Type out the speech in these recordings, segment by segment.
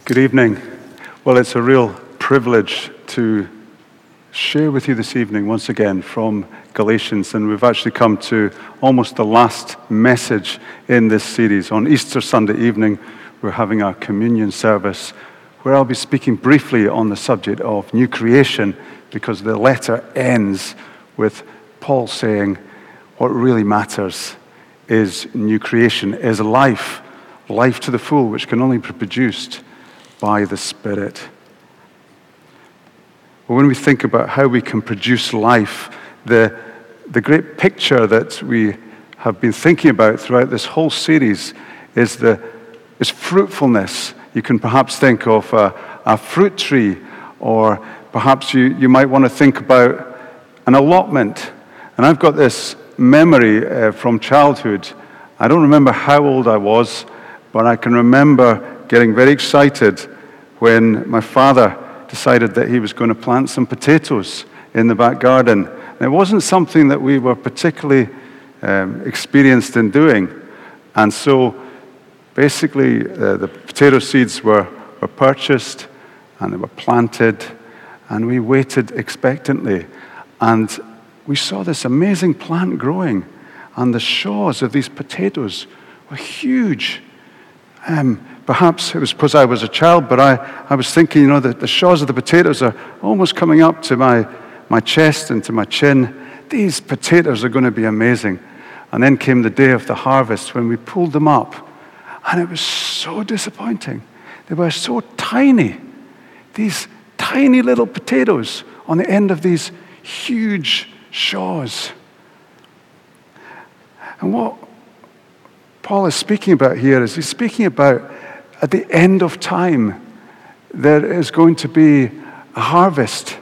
Good evening. Well, it's a real privilege to share with you this evening once again from Galatians, and we've actually come to almost the last message in this series. On Easter Sunday evening, we're having our communion service where I'll be speaking briefly on the subject of new creation, because the letter ends with Paul saying what really matters is new creation, is life to the full, which can only be produced by the Spirit. Well, when we think about how we can produce life, the great picture that we have been thinking about throughout this whole series is fruitfulness. You can perhaps think of a fruit tree, or perhaps you might want to think about an allotment. And I've got this memory from childhood. I don't remember how old I was, but I can remember getting very excited when my father decided that he was going to plant some potatoes in the back garden. And it wasn't something that we were particularly experienced in doing. And so basically the potato seeds were purchased and they were planted, and we waited expectantly. And we saw this amazing plant growing, and the shaws of these potatoes were huge. Perhaps it was because I was a child, but I was thinking, that the shaws of the potatoes are almost coming up to my chest and to my chin. These potatoes are going to be amazing. And then came the day of the harvest when we pulled them up, and it was so disappointing. They were so tiny, these tiny little potatoes on the end of these huge shaws. And what Paul is speaking about here is he's speaking about at the end of time, there is going to be a harvest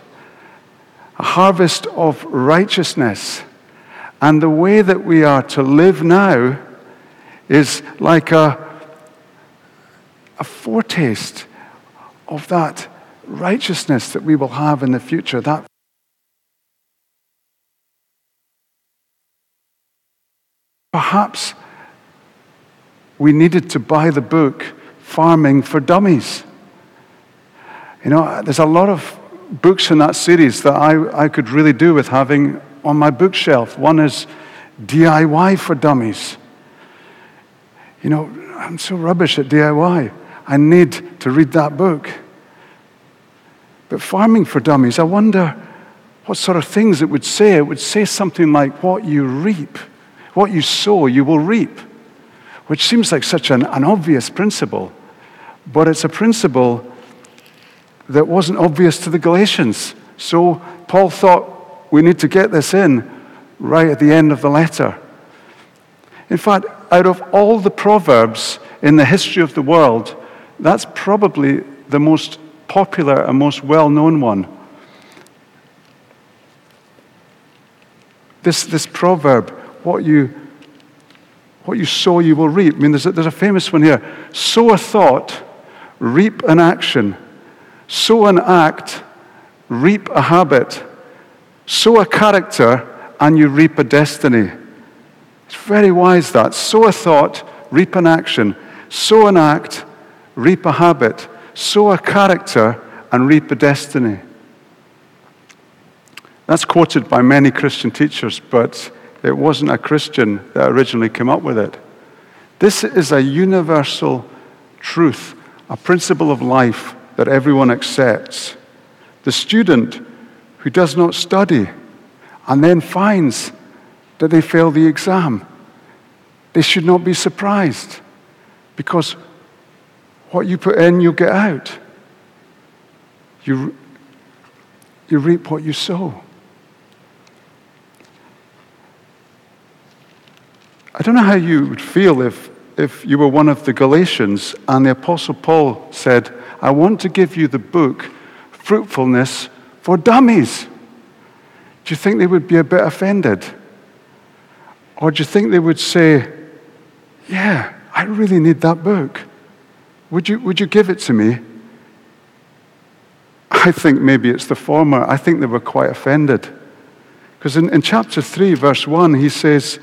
of righteousness. And the way that we are to live now is like a foretaste of that righteousness that we will have in the future. That perhaps we needed to buy the book Farming for Dummies. There's a lot of books in that series that I could really do with having on my bookshelf. One is DIY for Dummies. I'm so rubbish at DIY. I need to read that book. But Farming for Dummies, I wonder what sort of things it would say. It would say something like, what you reap, what you sow, you will reap. Which seems like such an obvious principle, but it's a principle that wasn't obvious to the Galatians. So Paul thought we need to get this in right at the end of the letter. In fact, out of all the proverbs in the history of the world, that's probably the most popular and most well-known one. This proverb, what you sow, you will reap. There's a famous one here. Sow a thought, reap an action. Sow an act, reap a habit. Sow a character, and you reap a destiny. It's very wise, that. Sow a thought, reap an action. Sow an act, reap a habit. Sow a character, and reap a destiny. That's quoted by many Christian teachers, but it wasn't a Christian that originally came up with it. This is a universal truth, a principle of life that everyone accepts. The student who does not study and then finds that they fail the exam, they should not be surprised, because what you put in, you get out. You reap what you sow. I don't know how you would feel if you were one of the Galatians and the Apostle Paul said, I want to give you the book Fruitfulness for Dummies. Do you think they would be a bit offended? Or do you think they would say, yeah, I really need that book. Would you give it to me? I think maybe it's the former. I think they were quite offended. Because in chapter 3, verse 1, he says,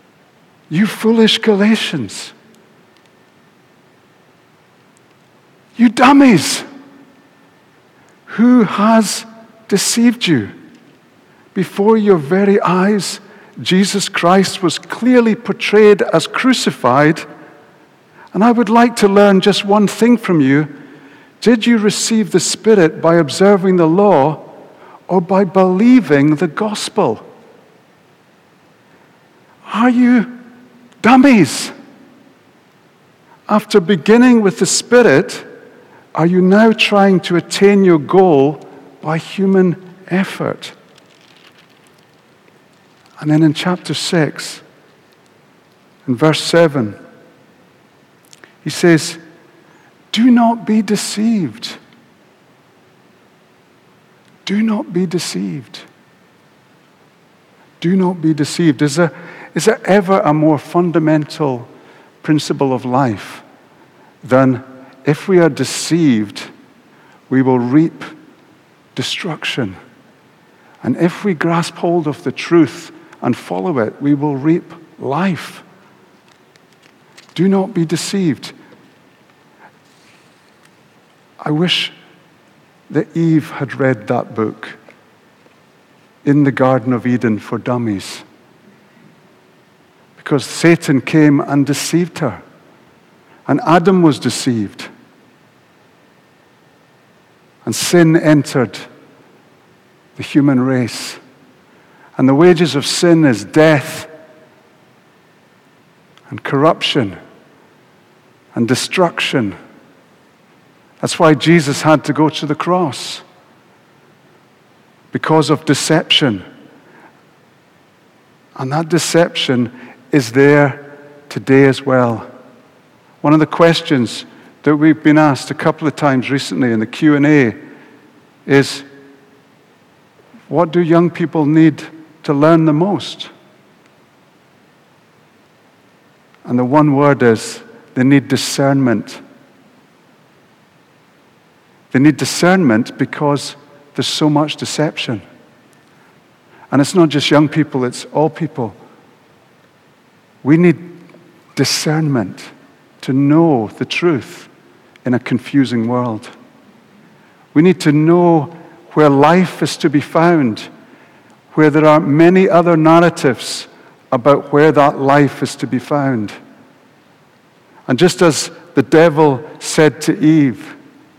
you foolish Galatians. You dummies! Who has deceived you? Before your very eyes, Jesus Christ was clearly portrayed as crucified. And I would like to learn just one thing from you. Did you receive the Spirit by observing the law or by believing the gospel? Are you dummies? After beginning with the Spirit, are you now trying to attain your goal by human effort? And then in chapter 6, in verse 7, he says, do not be deceived. Do not be deceived. Do not be deceived. Is there ever a more fundamental principle of life than if we are deceived, we will reap destruction? And if we grasp hold of the truth and follow it, we will reap life. Do not be deceived. I wish that Eve had read that book, In the Garden of Eden for Dummies, because Satan came and deceived her, and Adam was deceived, and sin entered the human race. And the wages of sin is death and corruption and destruction. That's why Jesus had to go to the cross, because of deception. And that deception is there today as well. One of the questions that we've been asked a couple of times recently in the Q&A is, what do young people need to learn the most? And the one word is, they need discernment. They need discernment because there's so much deception. And it's not just young people, it's all people. We need discernment to know the truth in a confusing world. We need to know where life is to be found, where there are many other narratives about where that life is to be found. And just as the devil said to Eve,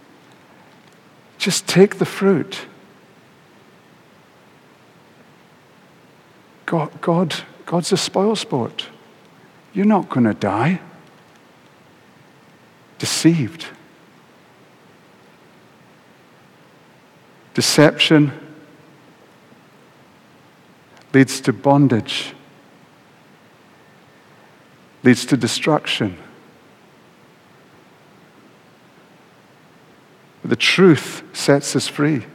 just take the fruit. God's a spoil sport. You're not going to die. Deceived. Deception leads to bondage, leads to destruction. The truth sets us free.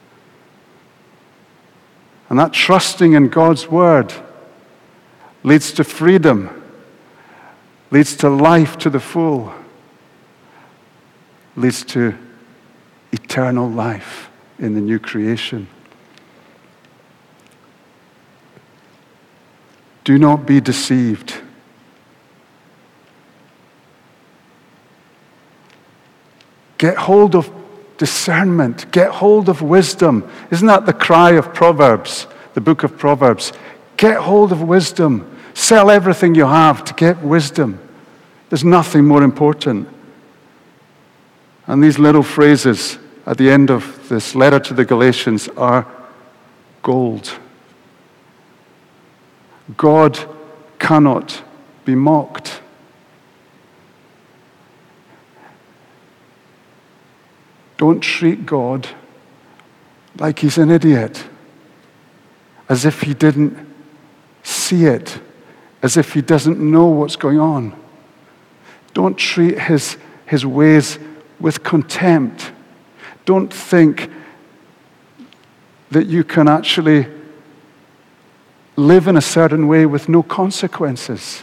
And that trusting in God's word leads to freedom, leads to life to the full, leads to eternal life in the new creation. Do not be deceived. Get hold of discernment. Get hold of wisdom. Isn't that the cry of Proverbs, the book of Proverbs? Get hold of wisdom. Sell everything you have to get wisdom. There's nothing more important. And these little phrases at the end of this letter to the Galatians are gold. God cannot be mocked. Don't treat God like he's an idiot, as if he didn't see it, as if he doesn't know what's going on. Don't treat his ways with contempt. Don't think that you can actually live in a certain way with no consequences.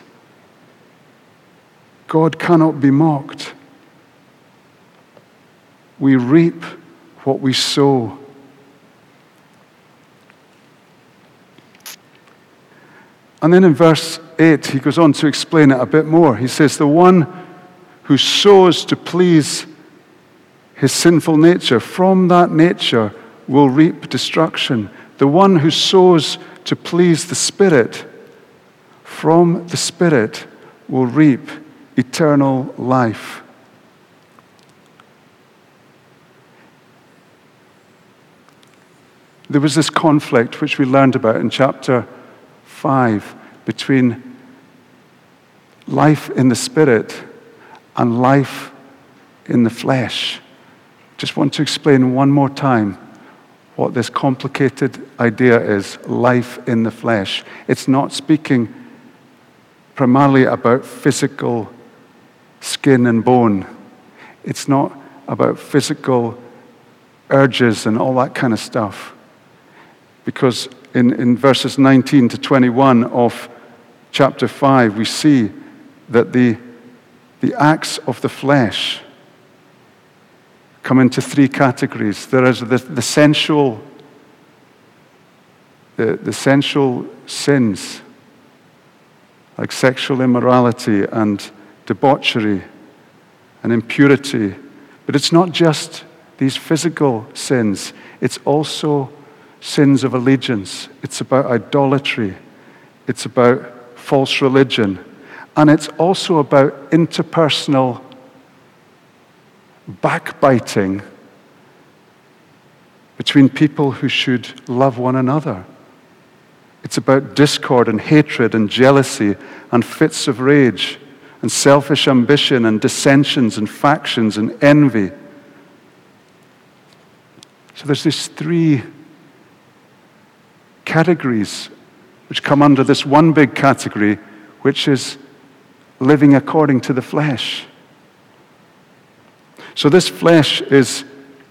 God cannot be mocked. We reap what we sow. And then in verse 8, he goes on to explain it a bit more. He says, the one who sows to please his sinful nature, from that nature will reap destruction. The one who sows to please the Spirit, from the Spirit will reap eternal life. There was this conflict which we learned about in chapter 5 between life in the Spirit and life in the flesh. Just want to explain one more time what this complicated idea is, life in the flesh. It's not speaking primarily about physical skin and bone. It's not about physical urges and all that kind of stuff. Because in verses 19 to 21 of chapter 5, we see that the acts of the flesh come into three categories. There is the sensual sins, like sexual immorality and debauchery and impurity. But it's not just these physical sins. It's also sins of allegiance. It's about idolatry. It's about false religion. And it's also about interpersonal backbiting between people who should love one another. It's about discord and hatred and jealousy and fits of rage and selfish ambition and dissensions and factions and envy. So there's these three categories which come under this one big category, which is living according to the flesh. So this flesh is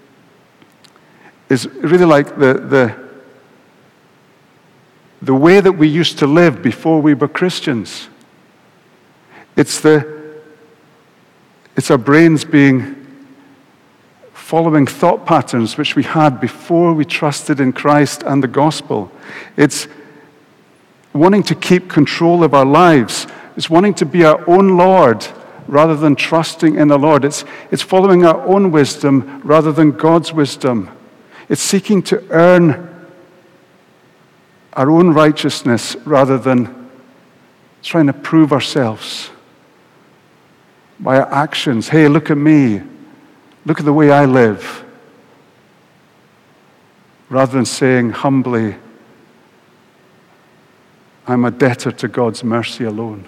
really like the way that we used to live before we were Christians. It's our brains following thought patterns which we had before we trusted in Christ and the gospel. It's wanting to keep control of our lives. It's wanting to be our own Lord rather than trusting in the Lord. It's following our own wisdom rather than God's wisdom. It's seeking to earn our own righteousness rather than trying to prove ourselves by our actions. Hey, look at me. Look at the way I live. Rather than saying humbly, I'm a debtor to God's mercy alone.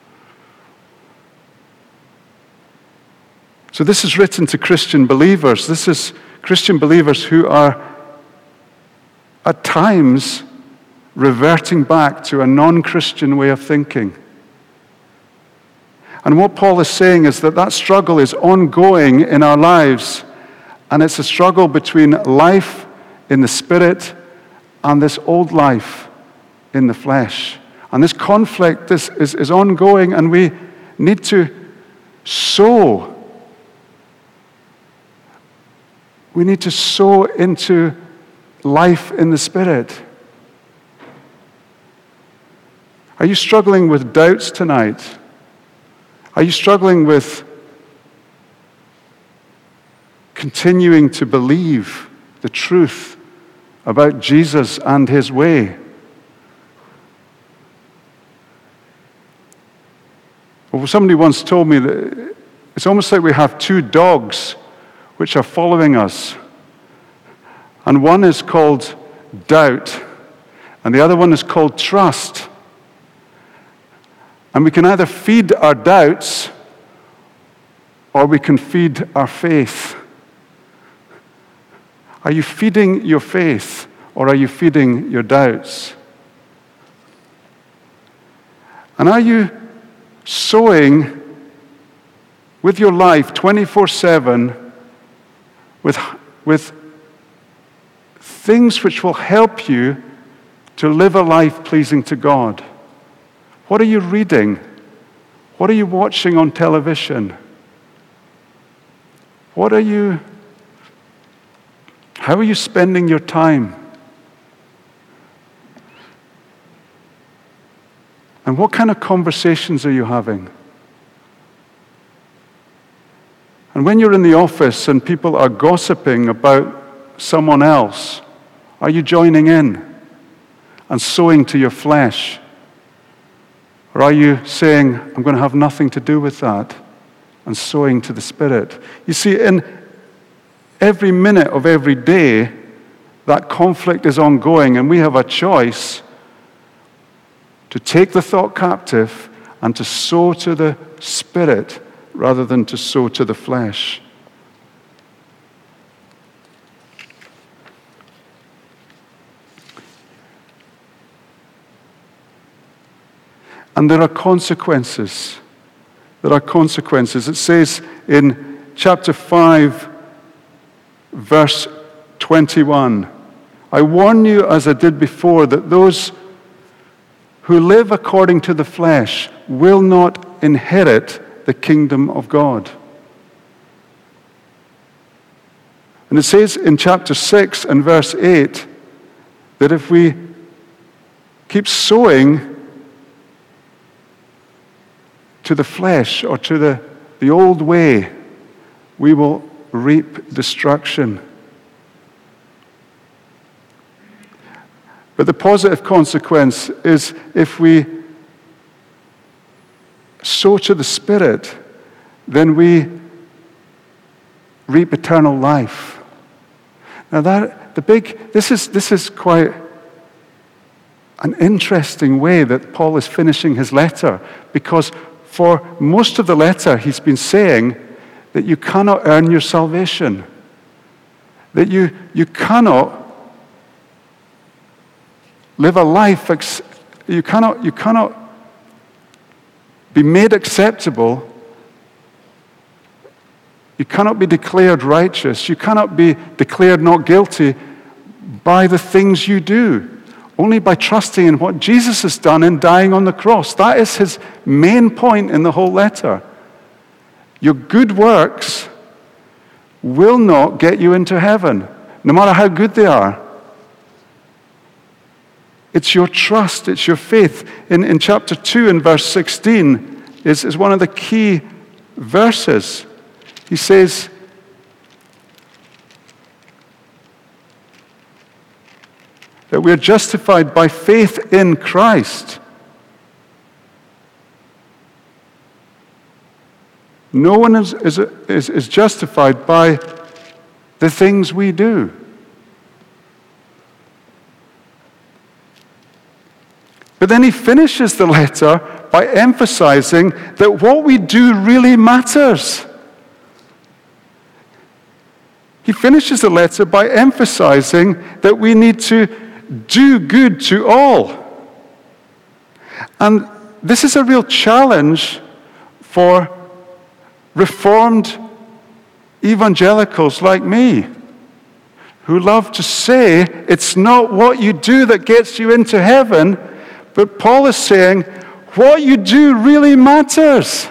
So this is written to Christian believers. This is Christian believers who are at times reverting back to a non-Christian way of thinking. And what Paul is saying is that struggle is ongoing in our lives, and it's a struggle between life in the Spirit and this old life in the flesh. And this conflict is ongoing, and we need to sow. We need to sow into life in the Spirit. Are you struggling with doubts tonight? Are you struggling with continuing to believe the truth about Jesus and his way? Well, somebody once told me that it's almost like we have two dogs which are following us. And one is called doubt, and the other one is called trust. And we can either feed our doubts or we can feed our faith. Are you feeding your faith or are you feeding your doubts? And are you sowing with your life 24/7 with things which will help you to live a life pleasing to God? What are you reading? What are you watching on television? How are you spending your time? And what kind of conversations are you having? And And when you're in the office and people are gossiping about someone else, are you joining in and sowing to your flesh? Or are you saying, I'm going to have nothing to do with that, and sowing to the Spirit? You see, in every minute of every day, that conflict is ongoing, and we have a choice to take the thought captive and to sow to the Spirit rather than to sow to the flesh. And there are consequences. There are consequences. It says in chapter 5, verse 21, I warn you, as I did before, that those who live according to the flesh will not inherit the kingdom of God. And it says in chapter 6 and verse 8 that if we keep sowing to the flesh or to the old way, we will reap destruction. But the positive consequence is if we sow to the Spirit, then we reap eternal life. Now this is quite an interesting way that Paul is finishing his letter, because for most of the letter he's been saying that you cannot earn your salvation, that you cannot live a life, you cannot be made acceptable, you cannot be declared righteous, you cannot be declared not guilty by the things you do, only by trusting in what Jesus has done in dying on the cross. That is his main point in the whole letter. Your good works will not get you into heaven, no matter how good they are. It's your trust, it's your faith. In chapter 2 and verse 16 is one of the key verses. He says, that we are justified by faith in Christ. No one is justified by the things we do. But then he finishes the letter by emphasizing that what we do really matters. He finishes the letter by emphasizing that we need to do good to all. And this is a real challenge for Reformed evangelicals like me, who love to say it's not what you do that gets you into heaven, but Paul is saying what you do really matters.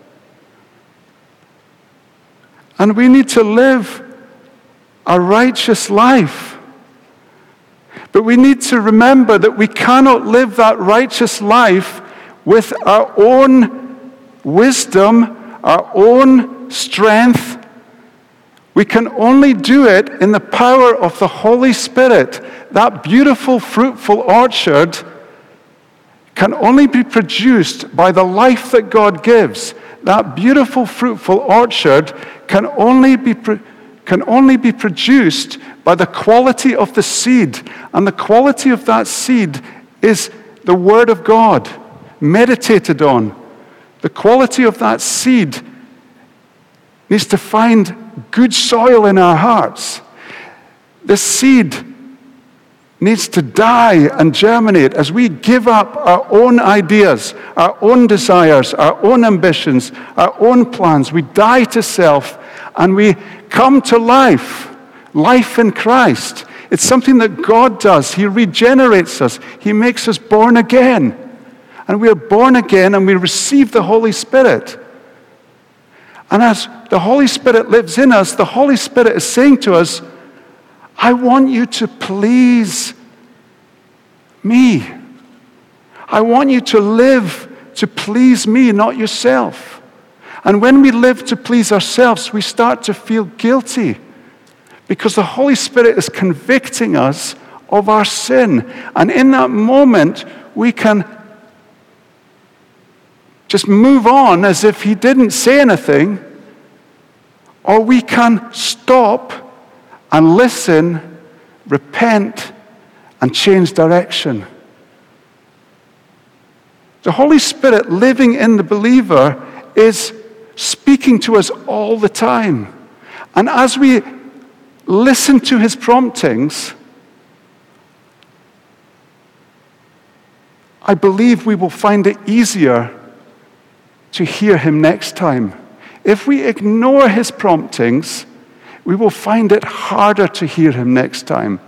And we need to live a righteous life. But we need to remember that we cannot live that righteous life with our own wisdom, our own strength. We can only do it in the power of the Holy Spirit. That beautiful, fruitful orchard can only be produced by the life that God gives. That beautiful, fruitful orchard can only be produced by the quality of the seed. And the quality of that seed is the Word of God, meditated on. The quality of that seed needs to find good soil in our hearts. The seed needs to die and germinate as we give up our own ideas, our own desires, our own ambitions, our own plans. We die to self and we come to life in Christ. It's something that God does. He regenerates us. He makes us born again. And we are born again and we receive the Holy Spirit. And as the Holy Spirit lives in us, the Holy Spirit is saying to us, I want you to please me. I want you to live to please me, not yourself. And when we live to please ourselves, we start to feel guilty because the Holy Spirit is convicting us of our sin. And in that moment, we can just move on as if he didn't say anything, or we can stop and listen, repent, and change direction. The Holy Spirit living in the believer is speaking to us all the time. And as we listen to his promptings, I believe we will find it easier to hear him next time. If we ignore his promptings, we will find it harder to hear him next time.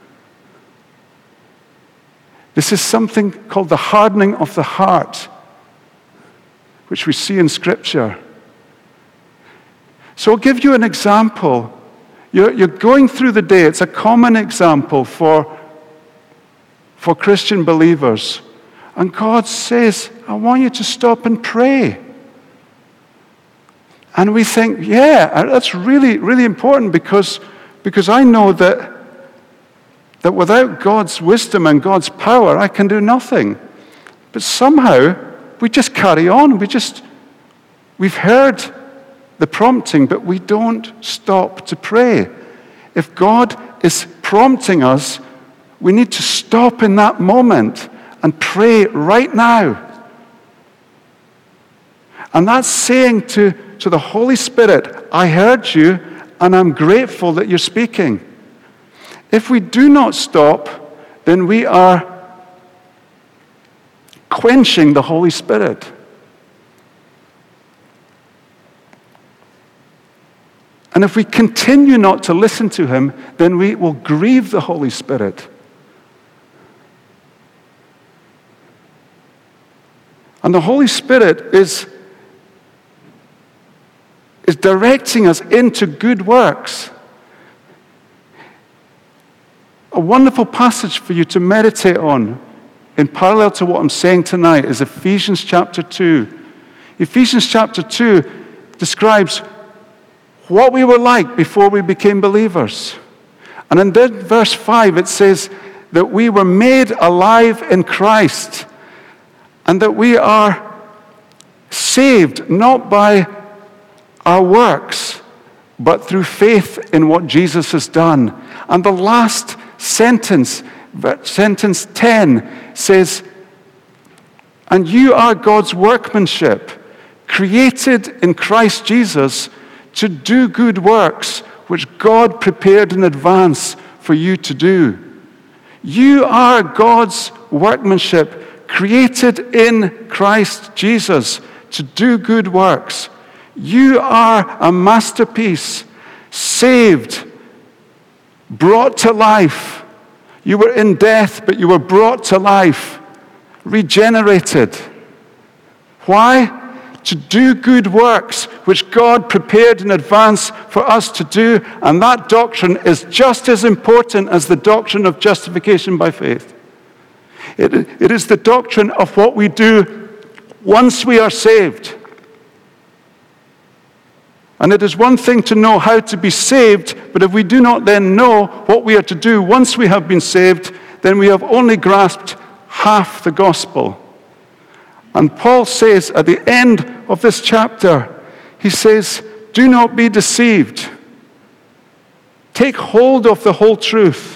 This is something called the hardening of the heart, which we see in Scripture. So I'll give you an example. You're going through the day. It's a common example for Christian believers. And God says, I want you to stop and pray. And we think, yeah, that's really, really important because I know that without God's wisdom and God's power, I can do nothing. But somehow, we just carry on. We've heard the prompting, but we don't stop to pray. If God is prompting us, we need to stop in that moment and pray right now. And that's saying to the Holy Spirit, I heard you, and I'm grateful that you're speaking. If we do not stop, then we are quenching the Holy Spirit. And if we continue not to listen to him, then we will grieve the Holy Spirit. And the Holy Spirit is directing us into good works. A wonderful passage for you to meditate on in parallel to what I'm saying tonight is Ephesians chapter 2. Ephesians chapter 2 describes what we were like before we became believers. And in verse 5 it says that we were made alive in Christ and that we are saved not by our works, but through faith in what Jesus has done. And the last sentence 10, says, and you are God's workmanship, created in Christ Jesus to do good works, which God prepared in advance for you to do. You are God's workmanship, created in Christ Jesus to do good works. You are a masterpiece, saved, brought to life. You were in death, but you were brought to life, regenerated. Why? To do good works, which God prepared in advance for us to do. And that doctrine is just as important as the doctrine of justification by faith. It is the doctrine of what we do once we are saved. And it is one thing to know how to be saved, but if we do not then know what we are to do once we have been saved, then we have only grasped half the gospel. And Paul says at the end of this chapter, he says, do not be deceived. Take hold of the whole truth.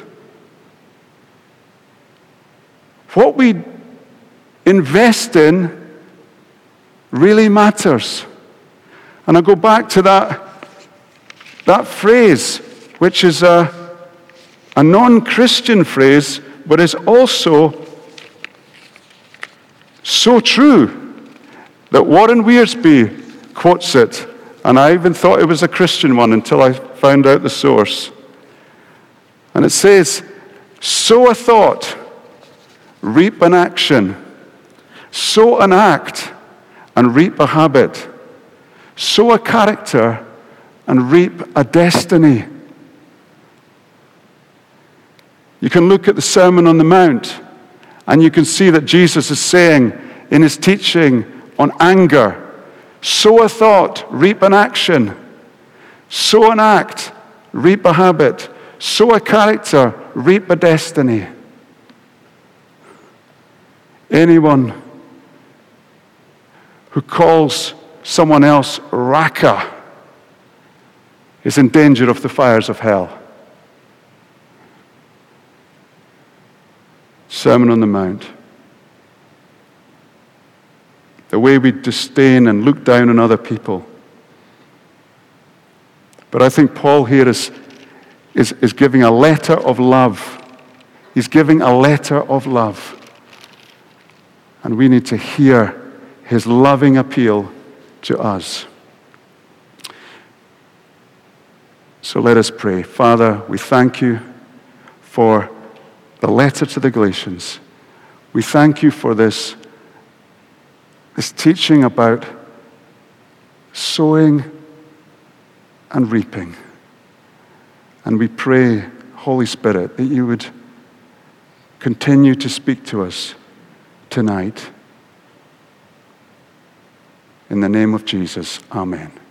What we invest in really matters. And I go back to that phrase, which is a non-Christian phrase, but is also so true that Warren Wiersbe quotes it, and I even thought it was a Christian one until I found out the source. And it says, sow a thought, reap an action. Sow an act and reap a habit. Sow a character and reap a destiny. You can look at the Sermon on the Mount and you can see that Jesus is saying in his teaching on anger, Sow a thought, reap an action. Sow an act, reap a habit. Sow a character, reap a destiny. Anyone who calls someone else Raka is in danger of the fires of hell. Sermon on the Mount. The way we disdain and look down on other people. But I think Paul here is giving a letter of love. He's giving a letter of love. And we need to hear his loving appeal to us. So let us pray. Father, we thank you for the letter to the Galatians. We thank you for this teaching about sowing and reaping. And we pray, Holy Spirit, that you would continue to speak to us tonight. In the name of Jesus, amen.